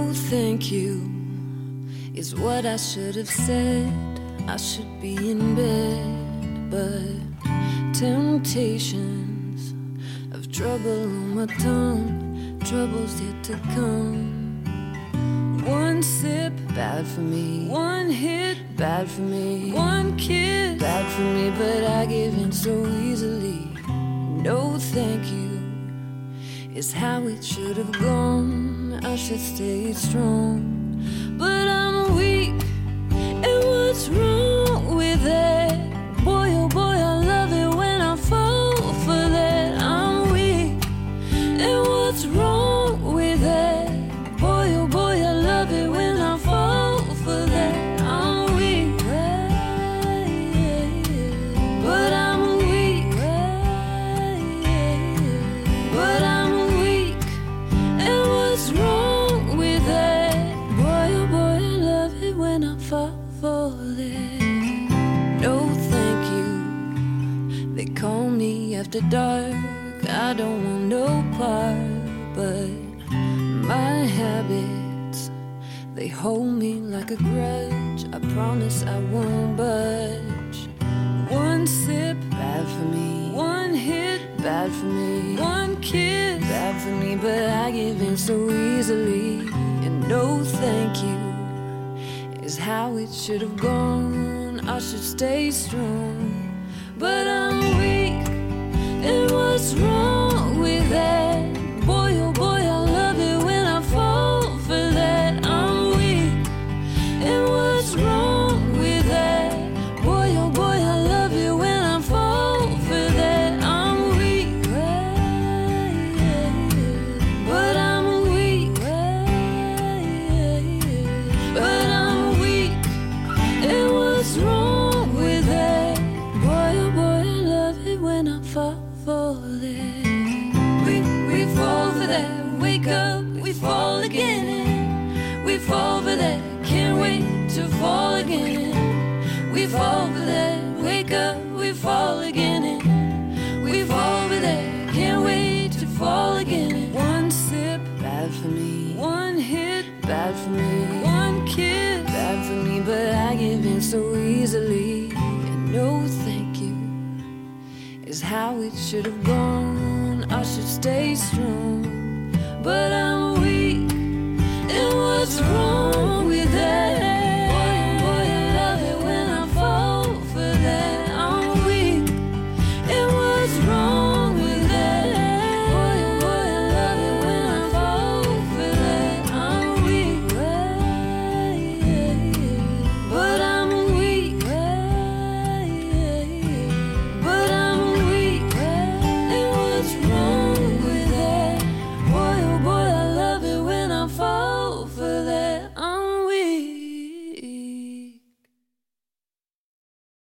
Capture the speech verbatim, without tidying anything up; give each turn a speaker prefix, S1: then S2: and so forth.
S1: No thank you is what I should have said. I should be in bed, but temptations of trouble on my tongue, trouble's yet to come. One sip, bad for me. One hit, bad for me. One kiss, bad for me, but I give in so easily. No thank you is how it should have gone. I should stay strong, but I'm weak. And what's wrong with that? Boy, oh boy, I love it when I fall for that. I'm weak. And what's wrong with that? Boy, oh boy, I love it when I fall for that. I'm weak, but I'm weak, but I'm weak. And what's wrong with that? Boy, oh boy, I love it when I fall for that. No thank you, they call me after dark. I don't want no part, but my habits, they hold me like a grudge. I promise I won't budge. One sip, bad for me. One hit, bad for me. One kiss, bad for me, but I give in so easily. And no thank you is how it should have gone. I should stay strong, but I'm weak. And what's wrong with that? Boy, oh boy, I love it when I fall for that. I'm weak. And what's wrong with that? Boy, oh boy, I love it when I fall for that. I'm weak, but I'm weak, but I'm weak. And what's wrong with that? Boy, oh boy, I love it when I fall for that. We, we fall for that. Wake up, we fall again. We fall for that. Can't wait to fall again. We fall for that. Wake up, we fall again. We fall for that. Can't wait to fall again. One sip, bad for me. One hit, bad for me. One kiss, bad for me, but I give in so easily. And no thank you is how it should have gone. I should stay strong, but I'm